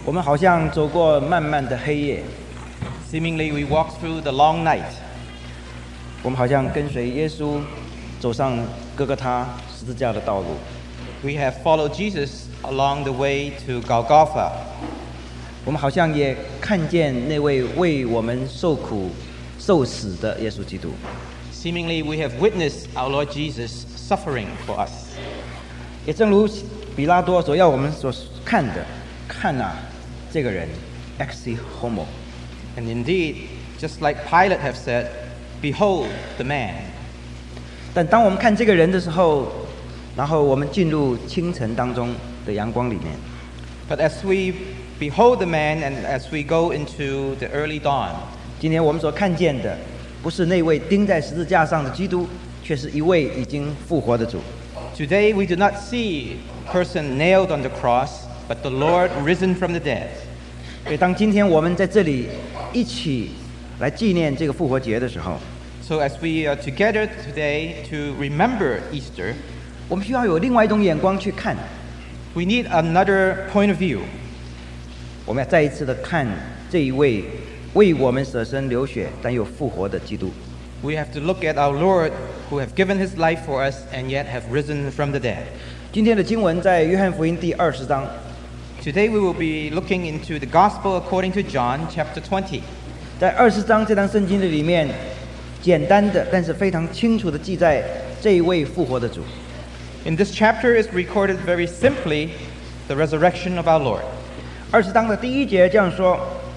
我们好像走过漫漫的黑夜， Seemingly, we walk through the long night. 我们好像跟随耶稣走上哥哥他十字架的道路。 We have followed Jesus along the way to Golgotha. 我们好像也看见那位为我们受苦受死的耶稣基督。 Seemingly, we have witnessed our Lord Jesus suffering for us. 也正如比拉多所要我们所看的，看啊，这个人 ex homo。 And indeed, just like Pilate have said, behold the man. 但当我们看这个人的时候，然后我们进入清晨当中的阳光里面， But as we behold the man and as we go into the early dawn, 今天我们所看见的，不是那位钉在十字架上的基督，却是一位已经复活的主。 today we do not see a person nailed on the cross, but the Lord risen from the dead. 所以当今天我们在这里一起来纪念这个复活节的时候， So as we are together today to remember Easter, 我们需要有另外一种眼光去看， we need another point of view. 我们要再一次的看这一位为我们舍身流血但又复活的基督。 We have to look at our Lord who have given his life for us and yet have risen from the dead. 今天的经文在约翰福音第20章， Today we will be looking into the Gospel according to John, chapter 20. 在20章这张圣经的里面，简单的但是非常清楚的记载这一位复活的主。 In this chapter is recorded very simply the resurrection of our Lord. 20章的第1节这样说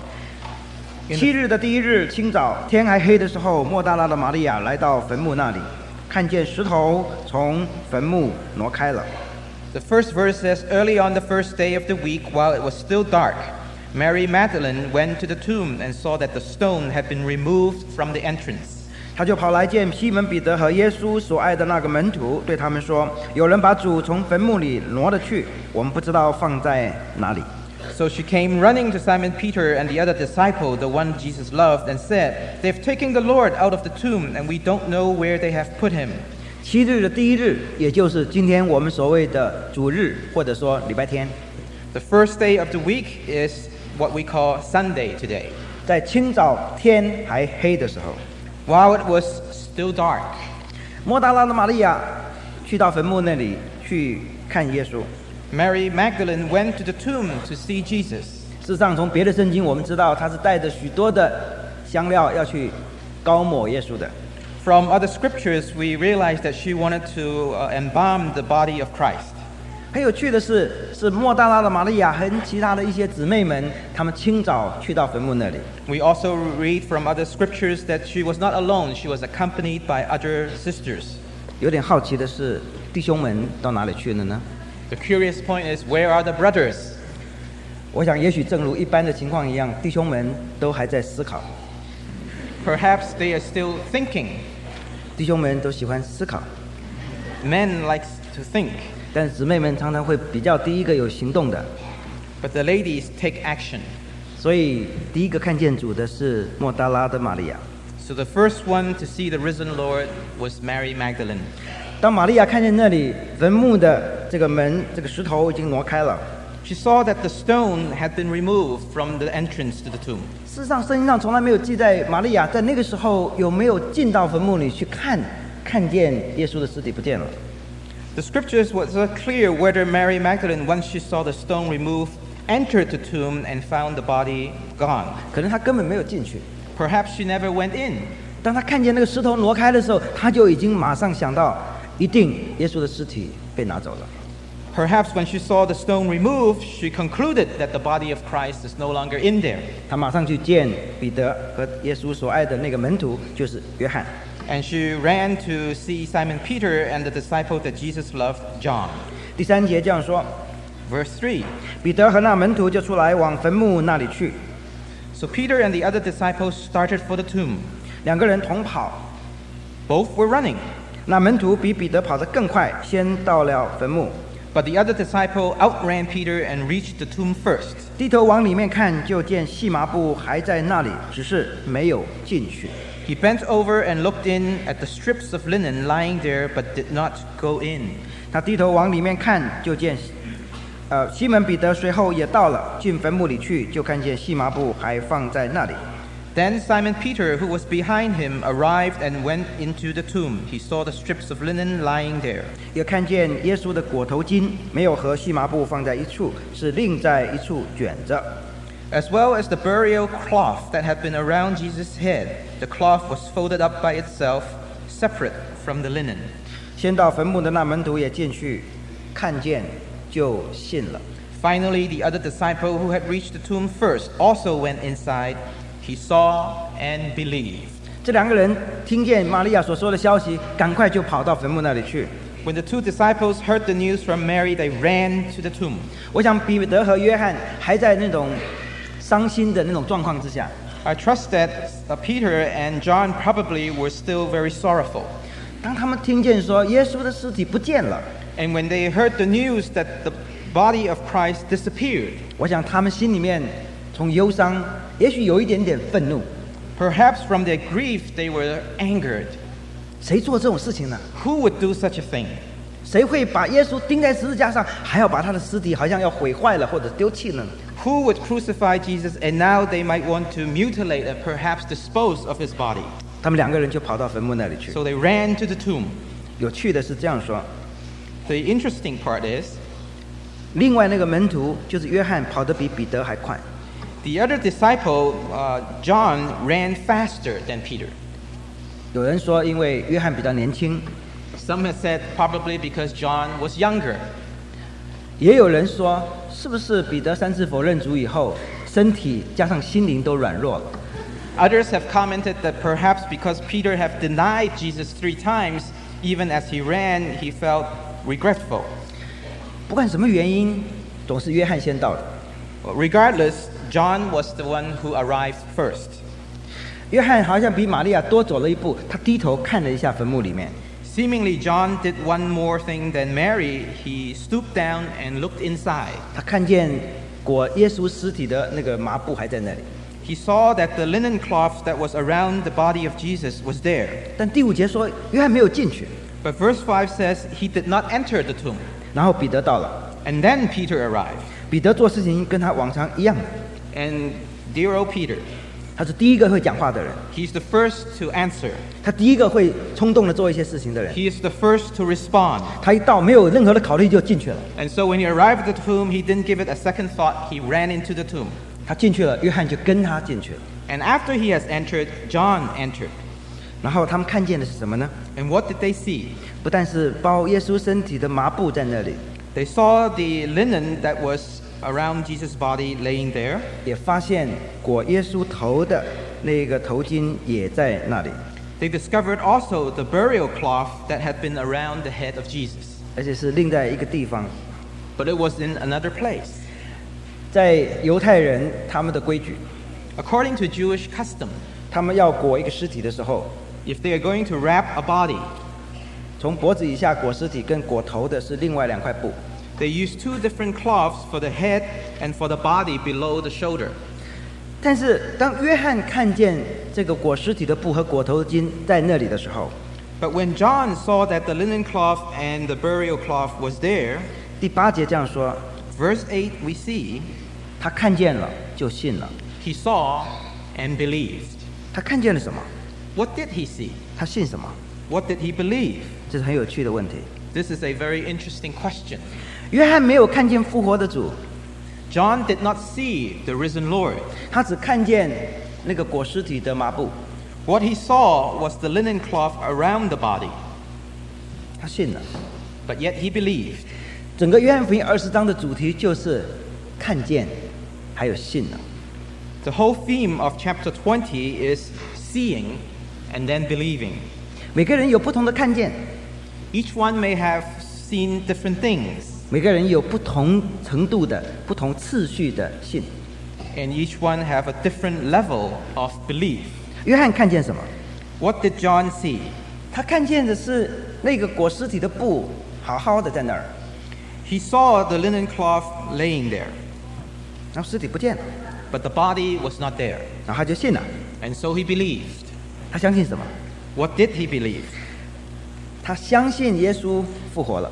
：7日的第1日清早，天还黑的时候，莫大拉的玛利亚来到坟墓那里，看见石头从坟墓挪开了。 The first verse says, early on the first day of the week, while it was still dark, Mary Magdalene went to the tomb and saw that the stone had been removed from the entrance. 他就跑来见西门彼得和耶稣所爱的那个门徒，对他们说：“有人把主从坟墓里挪了去，我们不知道放在哪里。” So she came running to Simon Peter and the other disciple, the one Jesus loved, and said, "They've taken the Lord out of the tomb, and we don't know where they have put him." 7日的第1日，也就是今天我们所谓的主日，或者说礼拜天， The first day of the week is what we call Sunday today. 在清早天还黑的时候， While it was still dark, 莫大拉的玛利亚去到坟墓那里去看耶稣。 Mary Magdalene went to the tomb to see Jesus. 事实上，从别的圣经我们知道，他是带着许多的香料要去膏抹耶稣的。 From other scriptures, we realize that she wanted to embalm the body of Christ. 很有趣的是莫大拉的玛利亚和其他的一些姊妹们，她们清早去到坟墓那里。 We also read from other scriptures that she was not alone. She was accompanied by other sisters. 有点好奇的是，弟兄们到哪里去了呢？ The curious point is, where are the brothers? 我想，也许正如一般的情况一样，弟兄们都还在思考， Perhaps they are still thinking. 弟兄们都喜欢思考， Men likes to think, 但姊妹们常常会比较第一个有行动的。 but the ladies take action. 所以，第一个看见主的是莫大拉的玛利亚。 So the first one to see the risen Lord was Mary Magdalene. 当玛利亚看见那里坟墓的这个门，这个石头已经挪开了。 She saw that the stone had been removed from the entrance to the tomb. 事实上，圣经上从来没有记载玛利亚在那个时候有没有进到坟墓里去看见耶稣的尸体不见了。 The scriptures was not clear whether Mary Magdalene, once she saw the stone removed, entered the tomb and found the body gone. 可能她根本没有进去。 Perhaps she never went in. 当她看见那个石头挪开的时候，她就已经马上想到，一定耶稣的尸体被拿走了。 Perhaps when she saw the stone removed, she concluded that the body of Christ is no longer in there. 她马上去见彼得和耶稣所爱的那个门徒，就是约翰。 And she ran to see Simon Peter and the disciple that Jesus loved, John. 第3节这样说： Verse 3. 彼得和那门徒就出来往坟墓那里去， So Peter and the other disciples started for the tomb. 2个人同跑。 Both were running, 那门徒比彼得跑得更快，先到了坟墓， but the other disciple outran Peter and reached the tomb first. 低头往里面看，就见细麻布还在那里，只是没有进去。 He bent over and looked in at the strips of linen lying there, but did not go in. 他低头往里面看，就见西门彼得随后也到了，进坟墓里去，就看见细麻布还放在那里。 Then Simon Peter, who was behind him, arrived and went into the tomb. He saw the strips of linen lying there. 也看见耶稣的裹头巾没有和细麻布放在一处，是另在一处卷着。 As well as the burial cloth that had been around Jesus' head, the cloth was folded up by itself, separate from the linen. 先到坟墓的那门徒也进去，看见就信了。 Finally, the other disciple who had reached the tomb first also went inside. He saw and believed. 这两个人听见玛利亚所说的消息，赶快就跑到坟墓那里去。 When the two disciples heard the news from Mary, they ran to the tomb. 我想彼得和约翰还在那种伤心的那种状况之下。 I trust that Peter and John probably were still very sorrowful. 当他们听见说耶稣的尸体不见了， And when they heard the news that the body of Christ disappeared, 我想他们心里面从忧伤，也许有一点点愤怒。 perhaps from their grief they were angered. 谁做这种事情呢？ Who would do such a thing? 谁会把耶稣钉在十字架上，还要把他的尸体好像要毁坏了或者丢弃了呢？ Who would crucify Jesus and now they might want to mutilate and perhaps dispose of his body? 他们两个人就跑到坟墓那里去。 So they ran to the tomb. 有趣的是这样说， The interesting part is, 另外那个门徒就是约翰，跑得比彼得还快。 the other disciple, John, ran faster than Peter. 有人说，因为约翰比较年轻； Some have said probably because John was younger. 也有人说，是不是彼得3次否认主以后，身体加上心灵都软弱了？ Others have commented that perhaps because Peter had denied Jesus 3 times, even as he ran, he felt regretful. 不管什么原因，总是约翰先到的。 Regardless, John was the one who arrived first. 约翰好像比玛利亚多走了一步，他低头看了一下坟墓里面， Seemingly, John did one more thing than Mary. He stooped down and looked inside. 他看见裹耶稣尸体的那个麻布还在那里。 He saw that the linen cloth that was around the body of Jesus was there. 但第5节说，约翰没有进去。 But verse 5 says he did not enter the tomb. 然后彼得到了， And then Peter arrived. 彼得做事情跟他往常一样， And dear old Peter, 他是第一个会讲话的人， he's the first to answer. 他第一个会冲动的做一些事情的人。 He is the first to respond. 他一到没有任何的考虑就进去了。 And so when he arrived at the tomb, he didn't give it a second thought. He ran into the tomb. 他进去了，约翰就跟他进去了。 And after he has entered, John entered. 然后他们看见的是什么呢？ And what did they see? 不但是包耶稣身体的麻布在那里， They saw the linen that was around Jesus' body laying there. 也发现裹耶稣头的那个头巾也在那里， They discovered also the burial cloth that had been around the head of Jesus. 而且是另在一个地方。 But it was in another place. 在犹太人他们的规矩， According to Jewish custom, 他们要裹一个尸体的时候， if they are going to wrap a body, 从脖子以下裹尸体跟裹头的是另外2块布。 they use 2 different cloths for the head and for the body below the shoulder. 但是当约翰看见这个裹尸体的布和裹头巾在那里的时候， But when John saw that the linen cloth and the burial cloth was there, 第8节这样说， verse 8 we see, 他看见了就信了。 he saw and believed. 他看见了什么？ What did he see? 他信什么？ What did he believe? 这是很有趣的问题。 This is a very interesting question. 约翰没有看见复活的主， John did not see the risen Lord. 他只看见那个裹尸体的麻布。 What he saw was the linen cloth around the body, 他信了。 but yet he believed. 整个约翰福音20章的主题就是看见，还有信了。 The whole theme of chapter 20 is seeing and then believing. 每个人有不同的看见， Each one may have seen different things, 每个人有不同程度的、不同次序的信。 and each one have a different level of belief. 约翰看见什么？ What did John see? 他看见的是那个裹尸体的布好好的在那儿， He saw the linen cloth laying there, 然后尸体不见了， but the body was not there. 然后他就信了。 And so he believed. 他相信什么？ What did he believe? 他相信耶稣复活了。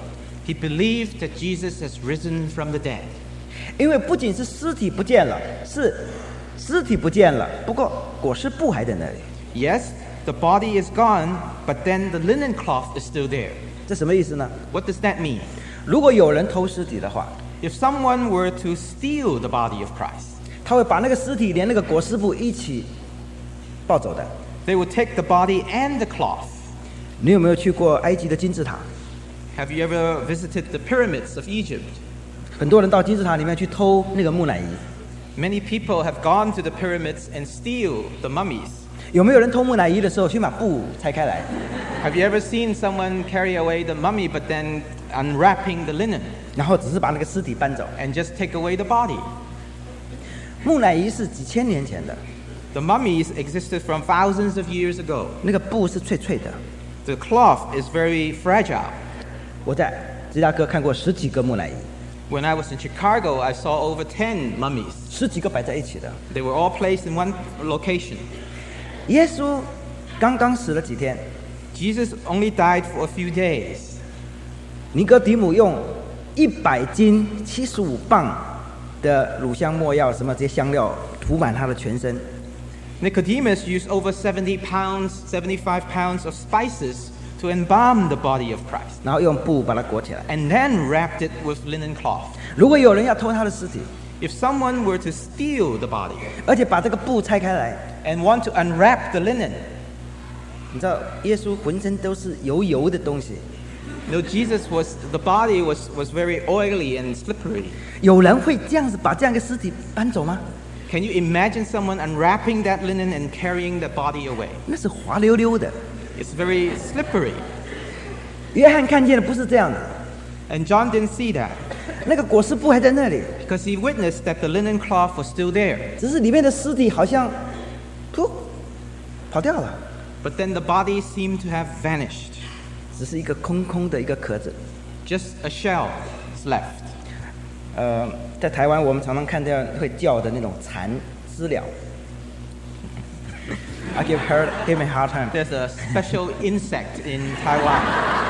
He believed that Jesus has risen from the dead. 因为不仅是尸体不见了，是尸体不见了，不过裹尸布还在那里。 Yes, the body is gone, but then the linen cloth is still there. 这什么意思呢？ What does that mean? 如果有人偷尸体的话， If someone were to steal the body of Christ, 他会把那个尸体连那个裹尸布一起抱走的。 they would take the body and the cloth. 你有没有去过埃及的金字塔？ Have you ever visited the pyramids of Egypt? 很多人到金字塔里面去偷那个木乃伊。 Many people have gone to the pyramids and steal the mummies. 有没有人偷木乃伊的时候先把布拆开来？ Have you ever seen someone carry away the mummy but then unwrapping the linen 然后只是把那个尸体搬走？ and just take away the body? 木乃伊是几千年前的， The mummies existed from thousands of years ago. 那个布是脆脆的。 The cloth is very fragile. 我在芝加哥看过10几个木乃伊， When I was in Chicago, I saw over 10 mummies. 10几个摆在一起的。 They were all placed in one location. 耶稣刚刚死了几天， Jesus only died for a few days. 尼哥底母用100斤75磅的乳香没药，什么这些香料涂满他的全身， Nicodemus used over 75 pounds of spices to embalm the body of Christ, 然后用布把它裹起来。 and then wrapped it with linen cloth. 如果有人要偷他的尸体， If someone were to steal the body 而且把这个布拆开来， and want to unwrap the linen, 你知道耶稣浑身都是油油的东西， the body was very oily and slippery. 有人会这样子把这样一个尸体搬走吗？ Can you imagine someone unwrapping that linen and carrying the body away? 那是滑溜溜的。 It's very slippery. 约翰看见的不是这样的， And John didn't see that 那个裹尸布还在那里， because he witnessed that the linen cloth was still there. 只是里面的尸体好像，噗，跑掉了， But then the body seemed to have vanished. 只是一个空空的一个壳子。 Just a shell is left. 在台湾我们常常看到会叫的那种蚕知了。I give him a hard time. There's a special insect in Taiwan.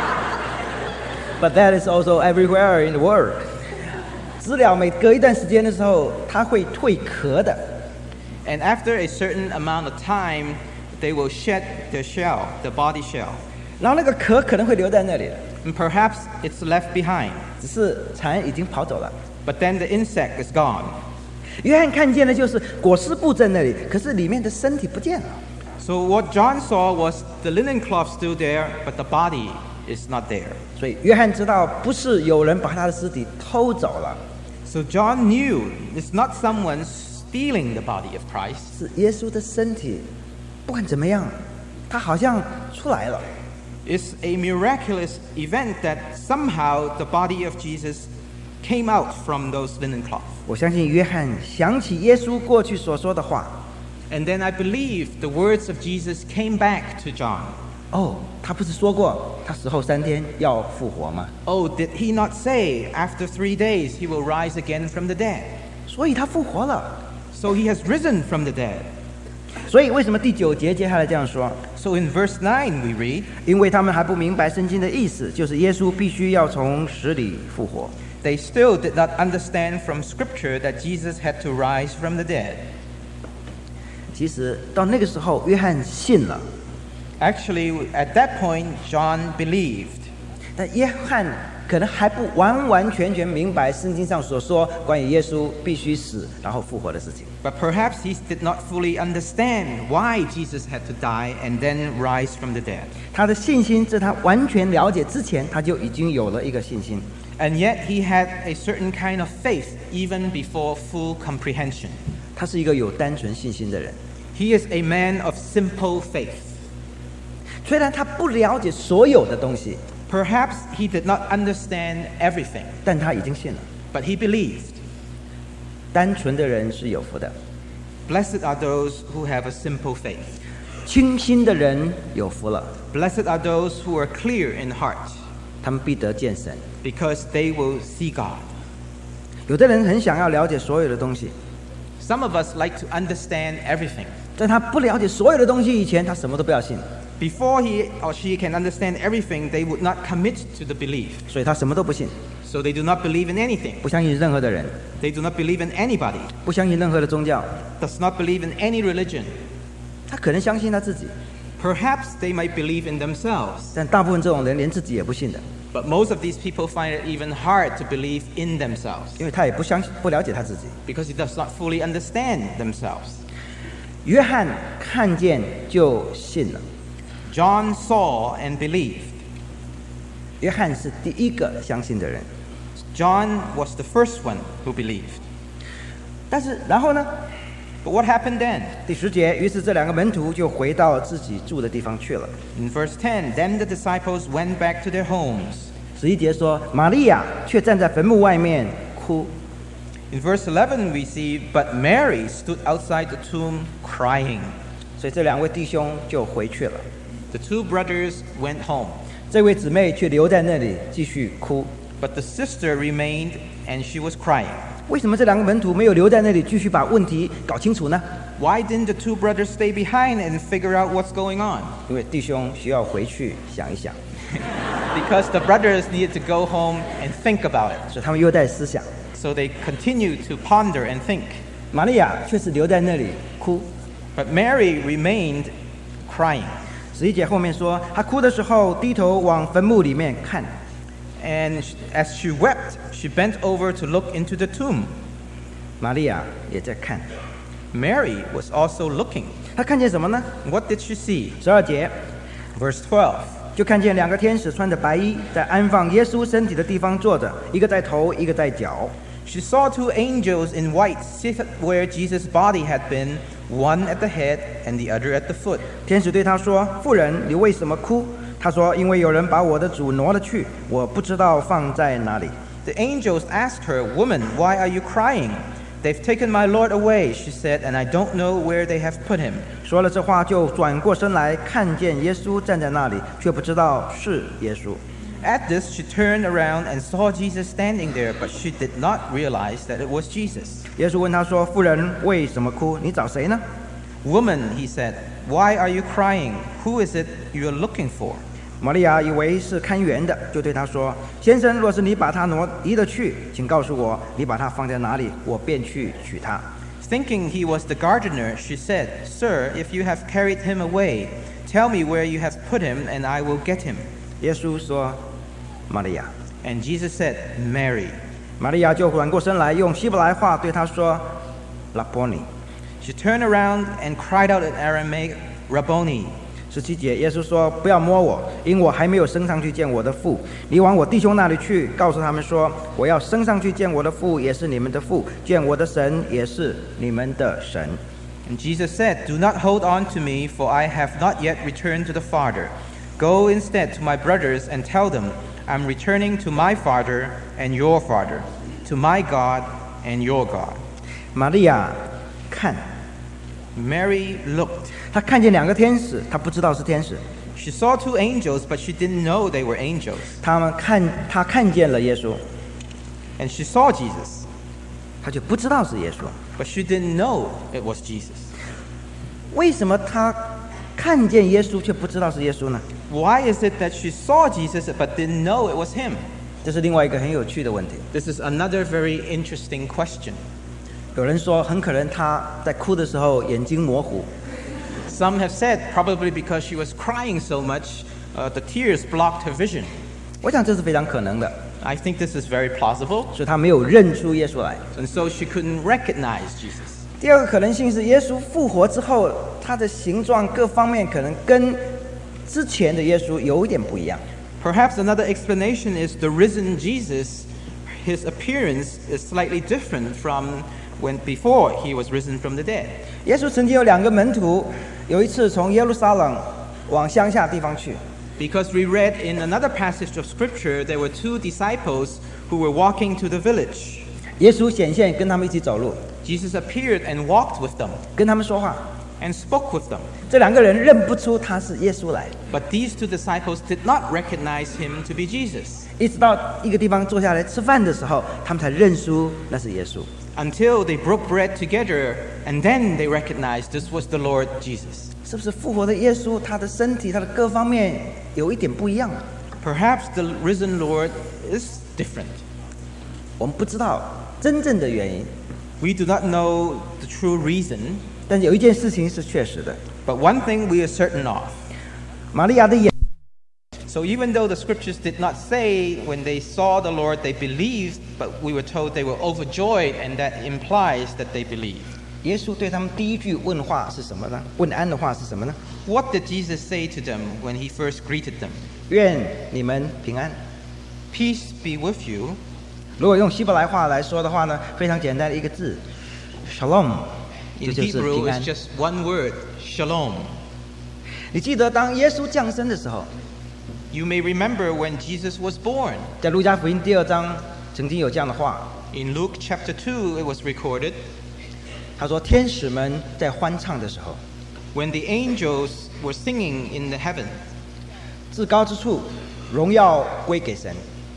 But that is also everywhere in the world. 知了每隔一段时间的时候，它会蜕壳的。 And after a certain amount of time, they will shed their shell, the body shell. 然后那个壳可能会留在那里的， And perhaps it's left behind. 只是蚕已经跑走了。 But then the insect is gone. 约翰看见的就是裹尸布在那里，可是里面的身体不见了。 So what John saw was the linen cloth still there, but the body is not there. 所以约翰知道不是有人把他的尸体偷走了， So John knew it's not someone stealing the body of Christ. 是耶稣的身体，不管怎么样，他好像出来了。 It's a miraculous event that somehow the body of Jesus came out from those linen cloths. 我相信约翰想起耶稣过去所说的话， And then I believe the words of Jesus came back to John. 哦，他不是说过他死后3天要复活吗？ Oh, did he not say after 3 days he will rise again from the dead? 所以他复活了。 So he has risen from the dead. 所以为什么第9节接下来这样说？ So in verse 9 we read, 因为他们还不明白圣经的意思，就是耶稣必须要从死里复活。 they still did not understand from Scripture that Jesus had to rise from the dead. 其实到那个时候，约翰信了， Actually, at that point, John believed. 但约翰可能还不完完全全明白圣经上所说关于耶稣必须死然后复活的事情。 But perhaps he did not fully understand why Jesus had to die and then rise from the dead. 他的信心在他完全了解之前，他就已经有了一个信心。 And yet he had a certain kind of faith even before full comprehension. 他是一个有单纯信心的人， He is a man of simple faith. 虽然他不了解所有的东西， Perhaps he did not understand everything, 但他已经信了。 but he believed. 单纯的人是有福的， Blessed are those who have a simple faith. 清心的人有福了， Blessed are those who are clear in heart, 他们必得见神。 because they will see God. 有的人很想要了解所有的东西， Some of us like to understand everything. 在他不了解所有的东西以前，他什么都不要信。 before he or she can understand everything, they would not commit to the belief. 所以他什么都不信， So they do not believe in anything. 不相信任何的人， They do not believe in anybody. 不相信任何的宗教。 Does not believe in any religion. 他可能相信他自己， Perhaps they might believe in themselves. 但大部分这种人连自己也不信的， But most of these people find it even hard to believe in themselves 因为他也不了解他自己。 because he does not fully understand themselves. 约翰看见就信了， John saw and believed. 约翰是第一个相信的人。 John was the first one who believed. 但是然后呢？ But what happened then? 第10节，于是这2个门徒就回到自己住的地方去了。 In verse 10, then the disciples went back to their homes. 11节说，玛利亚却站在坟墓外面哭。 In verse 11, we see, but Mary stood outside the tomb crying. 所以这2位弟兄就回去了， The two brothers went home, 这位姊妹却留在那里继续哭。 but the sister remained and she was crying. 为什么这2个门徒没有留在那里继续把问题搞清楚呢？ Why didn't the two brothers stay behind and figure out what's going on? 因为弟兄需要回去想一想， Because the brothers needed to go home and think about it. 所以他们又在思想。 So they continued to ponder and think. 玛利亚却是留在那里哭。 But Mary remained crying. 11节后面说，她哭的时候低头往坟墓里面看。 And as she wept, she bent over to look into the tomb. 玛利亚也在看， Mary was also looking. 她看见什么呢？ What did she see? 12节 Verse 12. 就看见2个天使穿着白衣，在安放耶稣身体的地方坐着，一个在头，一个在脚。 She saw two angels in white seated where Jesus' body had been, one at the head and the other at the foot. 天使对她说：“妇人，你为什么哭？”她说：“因为有人把我的主挪了去，我不知道放在哪里。” The angels asked her, Woman, why are you crying? They've taken my Lord away, she said, and I don't know where they have put him. 说了这话，就转过身来，看见耶稣站在那里，却不知道是耶稣。 At this, she turned around and saw Jesus standing there, but she did not realize that it was Jesus. 耶稣问她说：“妇人，为什么哭？你找谁呢？” Woman, he said, why are you crying? Who is it you are looking for? 玛利亚以为是看园的，就对他说：“先生，若是你把他移得去，请告诉我，你把他放在哪里，我便去取他。” Thinking he was the gardener, she said, Sir, if you have carried him away, tell me where you have put him, and I will get him. 耶稣说：“玛利亚。” And Jesus said, Mary. 玛利亚就转过身来，用希伯来话对他说：“拉波尼。” She turned around and cried out in Aramaic, Rabboni. 17节，耶稣说：“不要摸我，因我还没有升上去见我的父。你往我弟兄那里去，告诉他们说，我要升上去见我的父，也是你们的父；见我的神，也是你们的神。” And Jesus said, Do not hold on to me, for I have not yet returned to the Father. Go instead to my brothers and tell them, I'm returning to my Father and your Father, to my God and your God. 玛利亚看， Mary looked. 她看见2个天使，她不知道是天使。 She saw two angels, but she didn't know they were angels. 她看见了耶稣， And she saw Jesus, 她就不知道是耶稣。 but she didn't know it was Jesus. 为什么她看见耶稣却不知道是耶稣呢？ Why is it that she saw Jesus but didn't know it was him? 这是另外一个很有趣的问题。 This is another very interesting question. 有人说，很可能她在哭的时候眼睛模糊。 Some have said probably because she was crying so much, the tears blocked her vision. 我想这是非常可能的， I think this is very plausible, 所以她没有认出耶稣来。 and so she couldn't recognize Jesus. 第二个可能性是，耶稣复活之后，他的形状各方面可能跟之前的耶稣有一点不一样。 Perhaps another explanation is the risen Jesus, his appearance is slightly different from when before he was risen from the dead. 耶稣曾经有2个门徒，有一次从耶路撒冷往乡下地方去， Because we read in another passage of scripture, there were two disciples who were walking to the village. 耶稣显现跟他们一起走路， Jesus appeared and walked with them 跟他们说话。 and spoke with them. 这2个人认不出他是耶稣来， But these two disciples did not recognize him to be Jesus. 一直到一个地方坐下来吃饭的时候，他们才认出那是耶稣。 until they broke bread together, and then they recognized this was the Lord Jesus. 是不是复活的耶稣，他的身体，他的各方面有一点不一样？ Perhaps the risen Lord is different. 我们不知道真正的原因， We do not know the true reason, 但有一件事情是确实的： but one thing we are certain of. 玛利亚的眼 So even though the scriptures did not say when they saw the Lord they believed, but we were told they were overjoyed, and that implies that they believed. 耶稣对他们第一句问话是什么呢？问安的话是什么呢？ What did Jesus say to them when he first greeted them? 愿你们平安。 Peace be with you. 如果用希伯来话来说的话呢，非常简单的一个字 ，shalom， 这 In 就是 Hebrew, 平安 it's。just one word, shalom. 你记得当耶稣降生的时候， You may remember when Jesus was born. 在路加福音第2章曾经有这样的话， In Luke chapter 2, it was recorded, 他说：“天使们在欢唱的时候， when the angels were singing in the heaven, 至高之处荣耀归给神，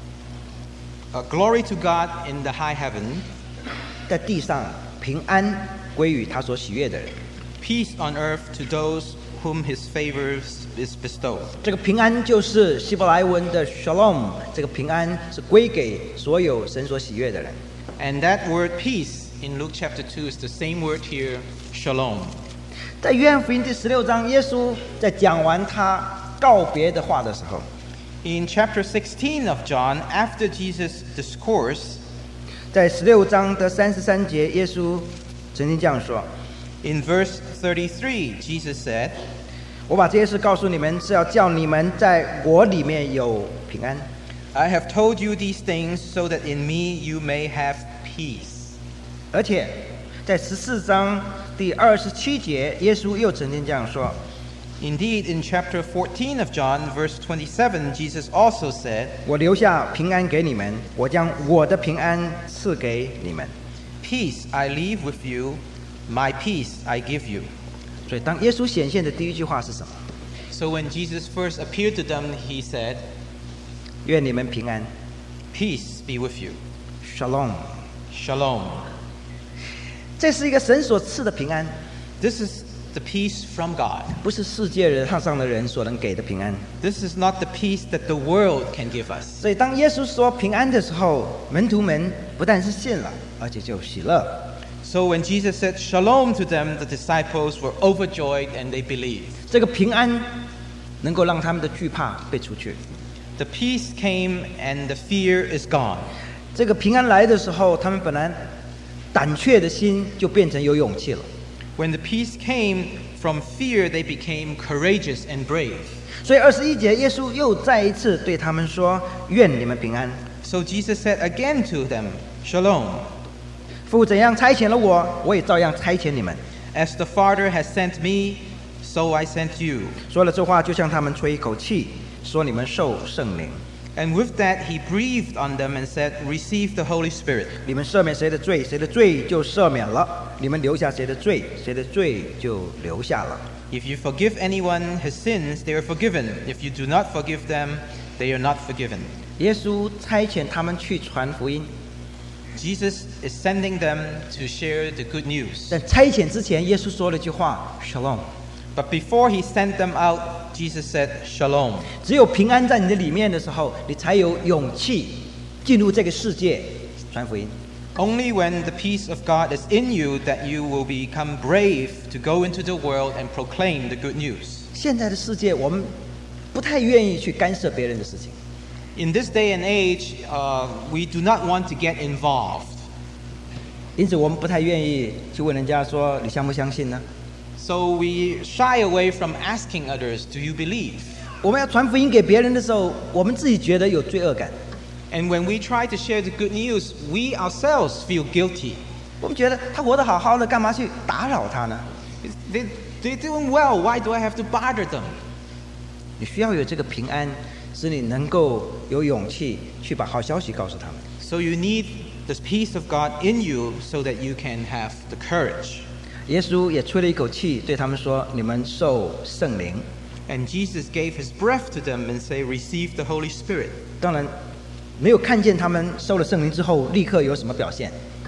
glory to God in the high heaven, 在地上平安归于他所喜悦的人。 peace on earth to those whom his favor is bestowed. ” 这个平安就是希伯来文的 shalom， 这个平安是归给所有神所喜悦的人。 And that word peace in Luke chapter 2 is the same word here, shalom. 在约翰福音第16章，耶稣在讲完他告别的话的时候， In chapter 16 of John, after Jesus' discourse, 在16章的33节，耶稣曾经这样说 in verse 33, Jesus said,：“ 我把这些事告诉你们，是要叫你们在我里面有平安。 I have told you these things so that in me you may have peace. ” 而且在14章第27节，耶稣又曾经这样说 Indeed, in chapter 14 of John, verse 27, Jesus also said,：“ 我留下平安给你们，我将我的平安赐给你们。 Peace I leave with you, my peace I give you. ” 所以，当耶稣显现的第一句话是什么？ So when Jesus first appeared to them, he said, 愿你们平安 Peace be with you. ，Shalom。 Shalom. 这是一个神所赐的平安， This is the peace from God. 不是世界人上的人所能给的平安。 This is not the peace that the world can give us. 所以，当耶稣说平安的时候，门徒们不但是信了，而且就喜乐。 So when Jesus said shalom to them, the disciples were overjoyed and they believed. 这个平安能够让他们的惧怕被除去。 The peace came and the fear is gone. 这个平安来的时候，他们本来胆怯的心就变成有勇气了。 When the peace came from fear, they became courageous and brave. 所以21节，耶稣又再一次对他们说：“愿你们平安。 So Jesus said again to them, Shalom. 父怎样差遣了我，我也照样差遣你们。” As the Father has sent me, so I sent you. 说了这话，就向他们吹一口气，说：“你们受圣灵。 And with that, he breathed on them and said, Receive the Holy Spirit. 你们赦免谁的罪，谁的罪就赦免了；你们留下谁的罪，谁的罪就留下了。” If you forgive anyone his sins, they are forgiven. If you do not forgive them, they are not forgiven. 耶稣差遣他们去传福音， Jesus is sending them to share the good news. 在差遣之前，耶稣说了一句话 ：“Shalom。” But before he sent them out, Jesus said, Shalom. 只有平安在你的里面的时候，你才有勇气进入这个世界传福音。 Only when the peace of God is in you that you will become brave to go into the world and proclaim the good news. 现在的世界，我们不太愿意去干涉别人的事情， In this day and age, we do not want to get involved. 因此我们不太愿意去问人家说你相不相信呢？ So we shy away from asking others, Do you believe? 我们要传福音给别人的时候，我们自己觉得有罪恶感， And when we try to share the good news, we ourselves feel guilty. 我们觉得他活得好好的，干嘛去打扰他呢？ They're doing well. Why do I have to bother them? 你需要有这个平安，使你能够有勇气去把好消息告诉他们。 So you need the peace of God in you so that you can have the courage. 耶稣也吹了一口气，对他们说：“你们受圣灵。” And Jesus gave his breath to them and say, Receive the Holy Spirit. 当然，没有看见他们受了圣灵之后立刻有什么表现。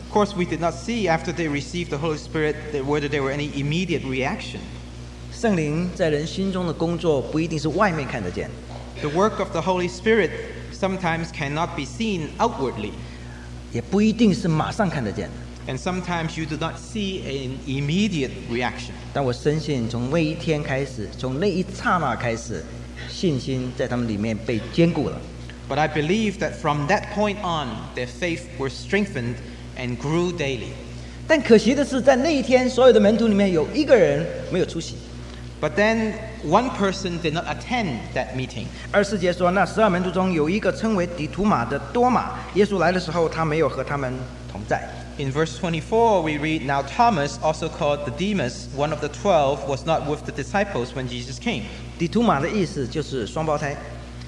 Of course, we did not see after they received the Holy Spirit whether there were any immediate reaction. 圣灵在人心中的工作不一定是外面看得见， The work of the Holy Spirit sometimes cannot be seen outwardly, 也不一定是马上看得见。 and sometimes you do not see an immediate reaction. 但我深信，从那一天开始，从那一刹那开始，信心在他们里面被坚固了。 But I believe that from that point on, their faith was strengthened and grew daily. 但可惜的是，在那一天，所有的门徒里面有一个人没有出席。 But then one person did not attend that meeting. 24节说，那12门徒中有一个称为底图马的多马，耶稣来的时候，他没有和他们同在。 In verse 24, we read, Now Thomas, also called the Demas, one of the 12, was not with the disciples when Jesus came. 底图马的意思就是双胞胎，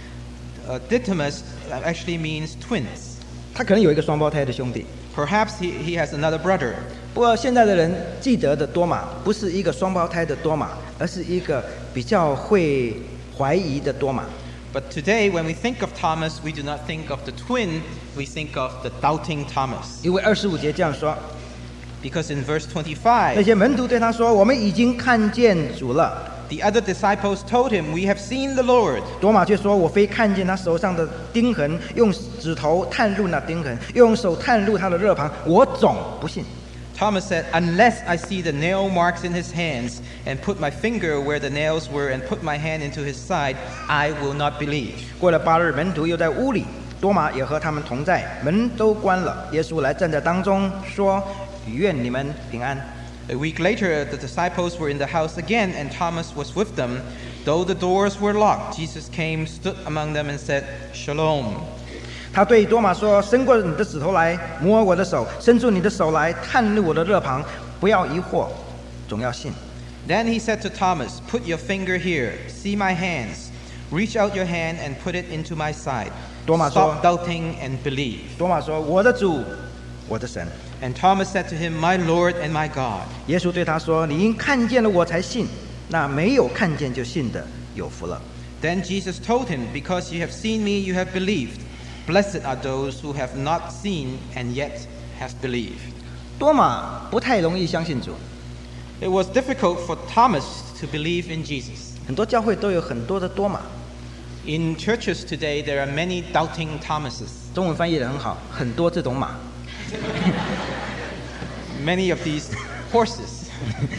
Didymus actually means twins. 他可能有一个双胞胎的兄弟。 Perhaps he has another brother. 不过现在的人记得的多马，不是一个双胞胎的多马，而是一个比较会怀疑的多马。 But today, when we think of Thomas, we do not think of the twin, we think of the doubting Thomas. 因为25节这样说， Because in verse 那 25, 些门徒对他说：“我们已经看见主了。 the other disciples told him, We have seen the Lord. ” 多马却说：“我非看见他手上的钉痕，用指头探入那钉痕，用手探入他的肋旁，我总不信。” Thomas said, Unless I see the nail marks in his hands, and put my finger where the nails were, and put my hand into his side, I will not believe. 过了8日，门徒又在屋里，多马也和他们同在，门都关了。耶稣来站在当中，说：“愿你们平安。” A week later, the disciples were in the house again, and Thomas was with them. Though the doors were locked, Jesus came, stood among them, and said, Shalom. 他对多马说：“伸过你的指头来，摸我的手；伸出你的手来，探入我的肋旁。不要疑惑，总要信。” Then he said to Thomas, Put your finger here, see my hands. Reach out your hand and put it into my side. 多马说 Stop doubting and believe. 多马说：“我的主，我的神。” And Thomas said to him, My Lord and my God. 耶稣对他说：“你因看见了我才信，那没有看见就信的，有福了。” Then Jesus told him, Because you have seen me, you have believed. Blessed are those who have not seen and yet have believed. 多马不太容易相信主， It was difficult for Thomas to believe in Jesus. 很多教会都有很多的多马。 In churches today, there are many doubting Thomases. 中文翻译得很好，很多这种马。 Many of these horses.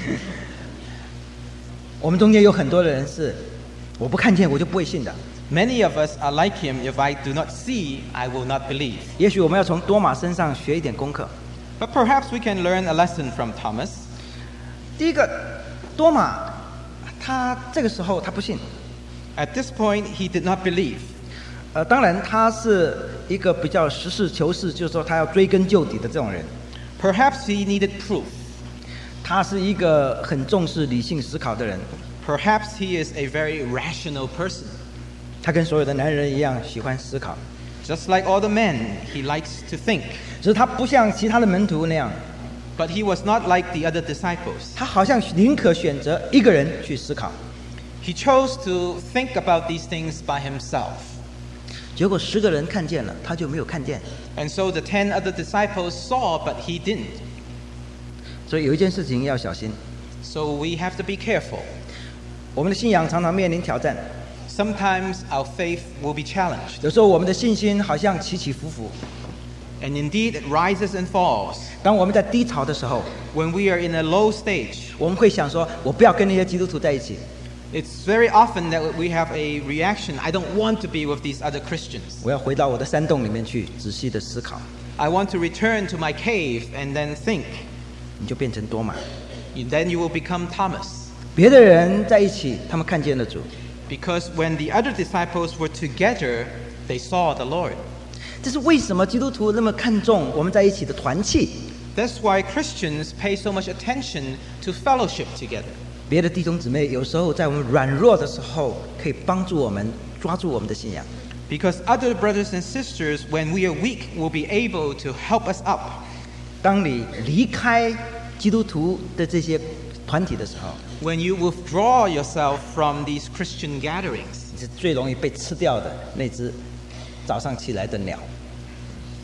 我们中间有很多的人是，我不看见我就不会信的。 Many of us are like him. If I do not see, I will not believe. 也许我们要从多马身上学一点功课。 But perhaps we can learn a lesson from Thomas. 第一个，多马他这个时候他不信， At this point, he did not believe. 当然他是一个比较实事求是，就是说他要追根究底的这种人。 Perhaps he needed proof. 他是一个很重视理性思考的人， Perhaps he is a very rational person. 他跟所有的男人一样喜欢思考， Just like all the men, he likes to think. 只是他不像其他的门徒那样， But he was not like the other disciples. 他好像宁可选择一个人去思考。 He chose to think about these things by himself. 结果10个人看见了，他就没有看见。 And so the 10 other disciples saw, but he didn't. 所以有一件事情要小心， So we have to be careful. 我们的信仰常常面临挑战， Sometimes our faith will be challenged. 有时候我们的信心好像起起伏伏。 And indeed, it rises and falls. 当我们在低潮的时候， When we are in a low stage, 我们会想说：“我不要跟那些基督徒在一起。 it's very often that we have a reaction, I don't want to be with these other Christians. 我要回到我的山洞里面去仔细的思考。 I want to return to my cave and then think. ” 你就变成多马。 Then you will become Thomas. 别的人在一起，他们看见了主。 Because when the other disciples were together, they saw the Lord. 这是为什么基督徒那么看重我们在一起的团契？ That's why Christians pay so much attention to fellowship together. 别的弟兄姊妹有时候在我们软弱的时候，可以帮助我们抓住我们的信仰。 Because other brothers and sisters, when we are weak, will be able to help us up. 当你离开基督徒的这些团体的时候， When you withdraw yourself from these Christian gatherings, 你是最容易被吃掉的那只早上起来的鸟。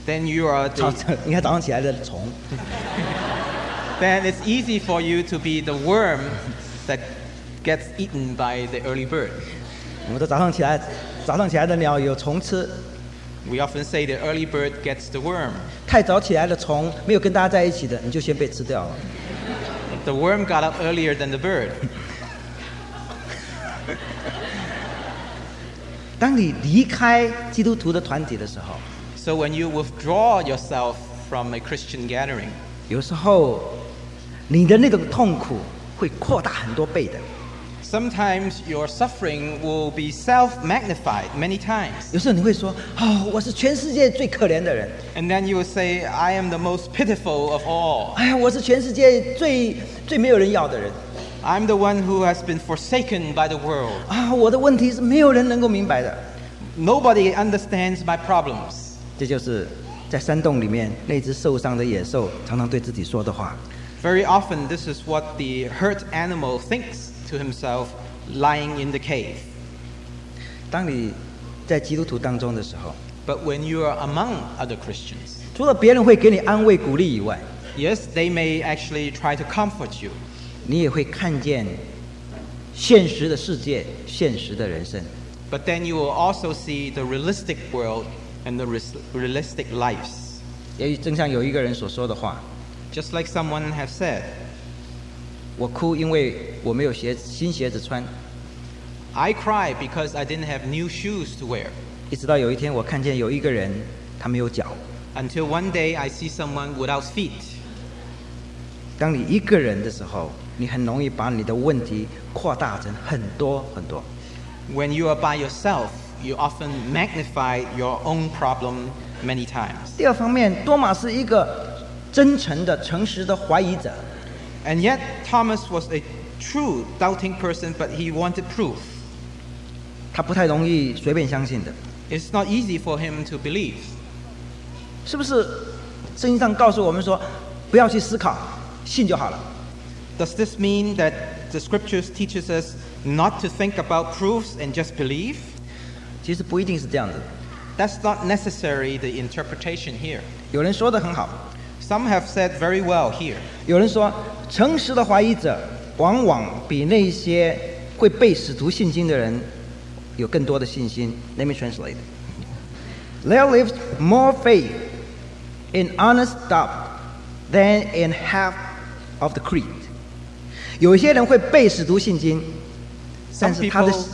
then you are 应该早上起来的虫。 then it's easy for you to be the worm that gets eaten by the early bird. 我们说早上起来的鸟有虫吃， We often say the early bird gets the worm. 太早起来的虫没有跟大家在一起的，你就先被吃掉了。 The worm got up earlier than the bird. 当你离开基督徒的团体的时候， So when you withdraw yourself from a Christian gathering, 有时候你的那种痛苦会扩大很多倍的。 sometimes your suffering will be self-magnified many times. 有时候你会说：“哦，我是全世界最可怜的人。 And then you will say, I am the most pitiful of all. 哎呀，我是全世界最没有人要的人 I'm the one who has been forsaken by the world. 啊！我的问题是没有人能够明白的。” Nobody understands my problems. 这就是在山洞里面那只受伤的野兽常常对自己说的话。 Very often, this is what the hurt animal thinks to himself lying in the cave. 当你在基督徒当中的时候， But when you are among other Christians, 除了别人会给你安慰鼓励以外， yes, they may actually try to comfort you. 你也会看见现实的世界、现实的人生。 But then you will also see the realistic world and the realistic lives. 也正像有一个人所说的话， Just like someone has said, 我哭因为我没有新鞋子穿， I cry because I didn't have new shoes to wear. 一直到有一天我看见有一个人他没有脚。 Until one day I see someone without feet. 当你一个人的时候，你很容易把你的问题扩大成很多很多。 When you are by yourself, you often magnify your own problem many times. 第二方面，多马是一个真诚的、诚实的怀疑者。 And yet Thomas was a true doubting person, but he wanted proof. 他不太容易随便相信的， It's not easy for him to believe. 是不是？圣经上告诉我们说，不要去思考，信就好了。 Does this mean that the scriptures teaches us not to think about proofs and just believe? 其实不一定是这样子。 That's not necessarily the interpretation here. 有人说的很好， Some have said very well here. 有人说，诚实的怀疑者往往比那些会背使徒信经的人有更多的信心。Let me translate. There lives more faith in honest doubt than in half of the creed. 有一些人会背使徒信经，但 Some 是他的 people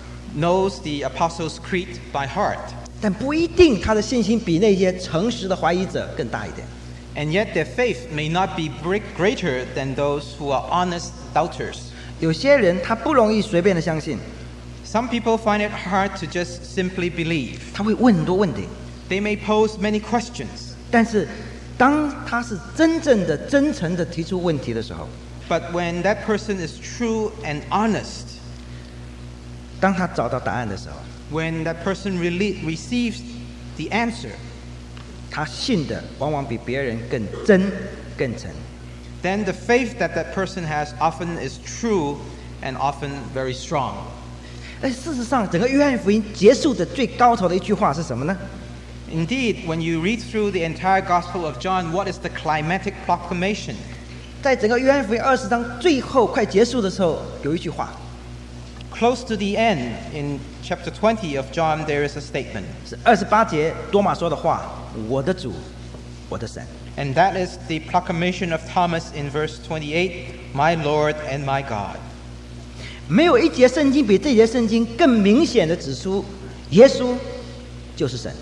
knows the Apostles' Creed by heart, 但不一定他的信心比那些诚实的怀疑者更大一点。 and yet their faith may not be greater than those who are honest doubters. 有些人他不容易随便的相信， Some people find it hard to just simply believe. 他会问很多问题， They may pose many questions, 但是当他是真正的、真诚的提出问题的时候， but when that person is true and honest, 当他找到答案的时候， when that person receives the answer, 他信的往往比别人更真、更诚。 then the faith that that person has often is true and often very strong. 但事实上，整个约翰福音结束的最高潮的一句话是什么呢？ Indeed, when you read through the entire Gospel of John, what is the climatic proclamation? 在整个约翰福音20章最后快结束的时候，有一句话 Close to the end, in chapter 20 of John, there is a statement, 是28节多马说的话：“我的主，我的神。” and that is the proclamation of Thomas in verse 28, My Lord and my God. 没有一节圣经比这节圣经更明显的指出，耶稣就是神。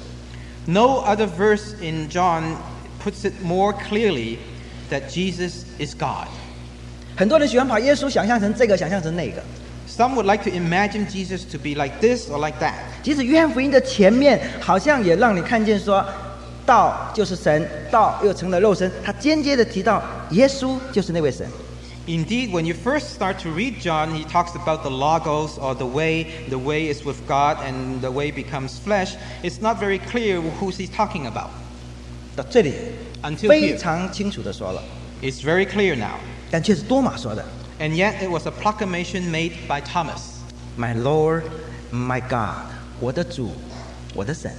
No other verse in John puts it more clearly that Jesus is God. 很多人喜欢把耶稣想象成这个，想象成那个。 Some would like to imagine Jesus to be like this or like that. 即使约翰福音的前面好像也让你看见说，道就是神，道又成了肉身。他间接的提到耶稣就是那位神。 Indeed, when you first start to read John, he talks about the Logos or the way is with God and the way becomes flesh. It's not very clear who he's talking about. 到这里 Until 非 here, 常清楚的说了， it's very clear now. 但却是多马说的 And yet it was a proclamation made by Thomas. ：“My Lord, my God，我的主，我的神。”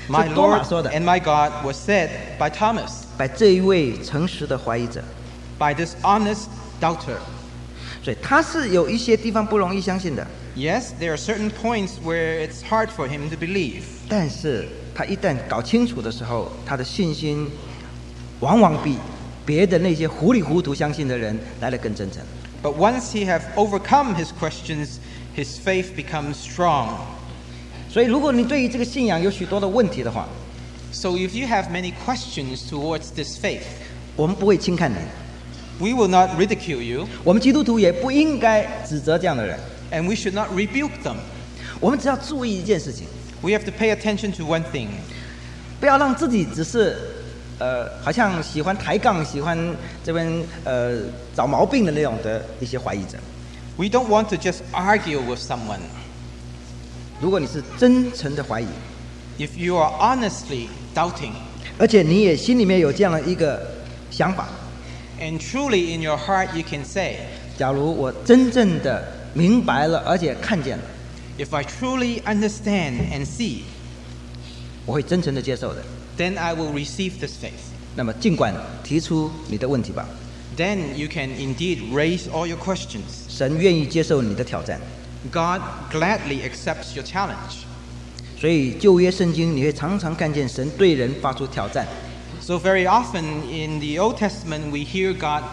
My 是多马 Lord 说的， and my God was said by Thomas, by 这一位诚实的怀疑者。 by this honest doubter. 所以他是有一些地方不容易相信的， Yes, there are certain points where it's hard for him to believe. 但是他一旦搞清楚的时候，他的信心往往比别的那些糊里糊涂相信的人来得更真诚。 But once he have overcome his questions, his faith becomes strong. 所以，如果你对于这个信仰有许多的问题的话， So if you have many questions towards this faith, 我们不会轻看你， we will not ridicule you, 我们基督徒也不应该指责这样的人。 and we should not rebuke them. 我们只要注意一件事情， We have to pay attention to one thing. 不要让自己只是好像喜欢抬杠、喜欢这边找毛病的那种的一些怀疑者。 We don't want to just argue with someone. 如果你是真诚的怀疑， If you are honestly doubting, 而且你也心里面有这样的一个想法， and truly in your heart you can say, 假如我真正的明白了，而且看见了， if I truly understand and see, 我会真诚的接受的。 then I will receive this faith. 那么尽管提出你的问题吧， Then you can indeed raise all your questions. 神愿意接受你的挑战。 God gladly accepts your challenge. 所以旧约圣经你会常常看见神对人发出挑战。 So very often in the Old Testament we hear God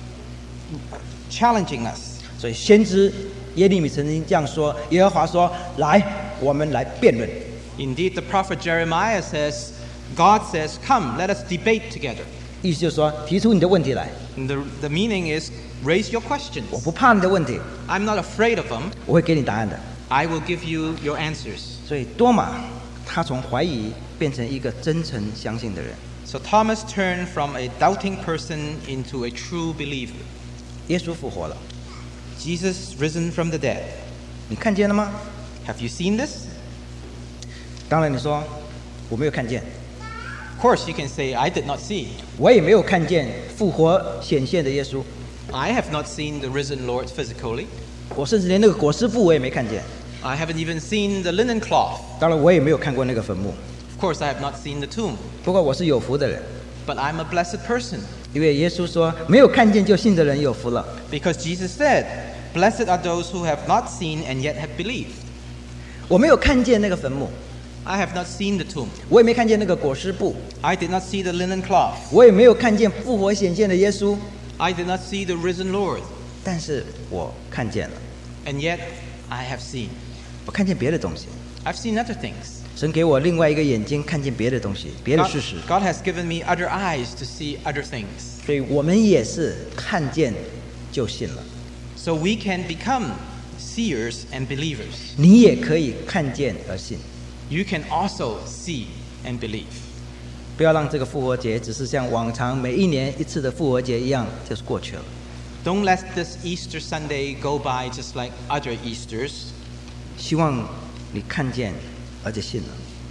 challenging us. 所以先知耶利米曾经这样说：耶和华说：“来，我们来辩论。” Indeed, the prophet Jeremiah says, God says, come, let us debate together. 意思就是说，提出你的问题来， And the meaning is, raise your 我 questions. 不怕你的问题， I'm not afraid of them. 我会给你答案的。 I will give you your answers. 所以多马他从怀疑变成一个真诚相信的人。 So Thomas turned from a doubting person into a true believer. 耶稣复活了， Jesus risen from the dead. 你看见了吗？ Have you seen this? 当然你说我没有看见， Of course, you can say, I did not see. 我也没有看见复活显现的耶稣， I have not seen the risen Lord physically. 我甚至连那个裹尸布我也没看见。 I haven't even seen the linen cloth. 当然我也没有看过那个坟墓。 Of course, I have not seen the tomb. 不过我是有福的人， But I'm a blessed person. 因为耶稣说没有看见就信的人有福了。 Because Jesus said, blessed are those who have not seen and yet have believed. 我没有看见那个坟墓， I have not seen the tomb. 我也没看见那个裹尸布， I did not see the linen cloth. 我也没有看见复活显现的耶稣， I did not see the risen Lord. 但是我看见了， And yet, I have seen. 我看见别的东西。 I've seen other things. 神给我另外一个眼睛，看见别的东西，别的 God, 事实。 God has given me other eyes to see other things. 所以我们也是看见就信了。 So we can become seers and believers. 你也可以看见而信， You can also see and believe. 不要让这个复活节只是像往常每一年一次的复活节一样，就是过去了。 Don't let this Easter Sunday go by just like other Easters. 希望你看见而且信了。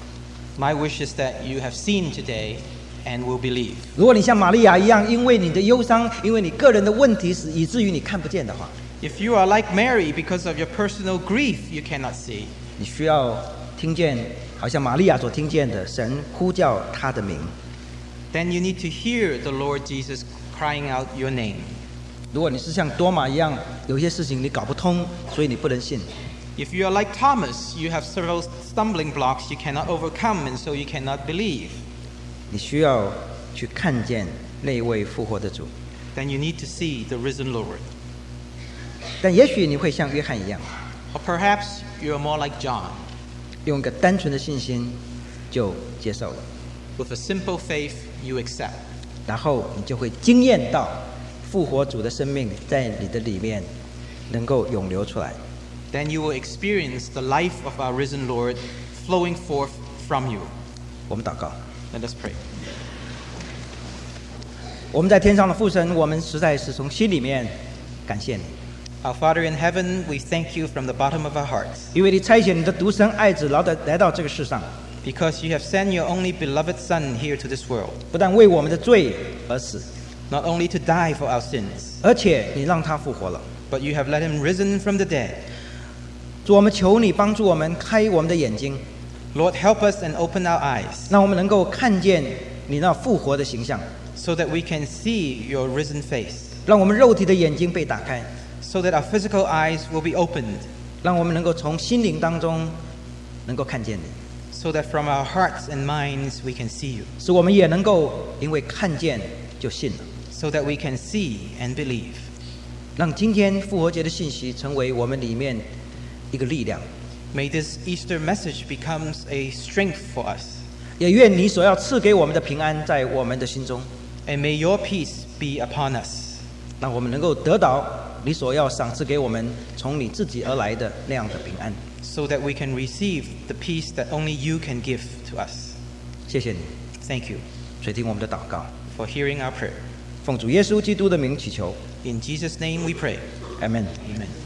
My wish is that you have seen today and will believe. 如果你像玛利亚一样，因为你的忧伤，因为你个人的问题，以至于你看不见的话， If you are like Mary because of your personal grief, you cannot see. 你需要听见，好像玛利亚所听见的，神呼叫他的名。 Then you need to hear the Lord Jesus crying out your name. 如果你是像多马一样，有些事情你搞不通，所以你不能信， If you are like Thomas, you have several stumbling blocks you cannot overcome, and so you cannot believe. 你需要去看见那位复活的主。 Then you need to see the risen Lord. 但也许你会像约翰一样， Or perhaps you are more like John. 用一个单纯的信心就接受了， With a simple faith, you accept. 然后你就会惊艳到复活主的生命在你的里面能够涌流出来。 Then you will experience the life of our risen Lord flowing forth from you. 我们祷告， Let us pray. 我们在天上的父神，我们实在是从心里面感谢你， Our Father in heaven, we thank you from the bottom of our hearts, 因为你差遣你的独生爱子来到这个世上， because you have sent your only beloved Son here to this world, 不但为我们的罪而死， not only to die for our sins, 而且你让他复活了。 but you have let him risen from the dead. 主，我们求你帮助我们开我们的眼睛， Lord, help us and open our eyes 让我们能够看见你那复活的形象， so that we can see your risen face, 让我们肉体的眼睛被打开， so that our physical eyes will be opened, 让我们能够从心灵当中能够看见你， so that from our hearts and minds we can see you, 使我们也能够因为看见就信了。 so that we can see and believe. 让今天复活节的信息成为我们里面一个力量， May this Easter message becomes a strength for us, 也愿你所要赐给我们的平安在我们的心中， and may your peace be upon us, 让我们能够得到你所要赏赐给我们从你自己而来的那样的平安。 so that we can receive the peace that only you can give to us. 谢谢你， Thank you 垂听我们的祷告， for hearing our prayer. 奉主耶稣基督的名祈求 In Jesus' name we pray. ，Amen。 Amen.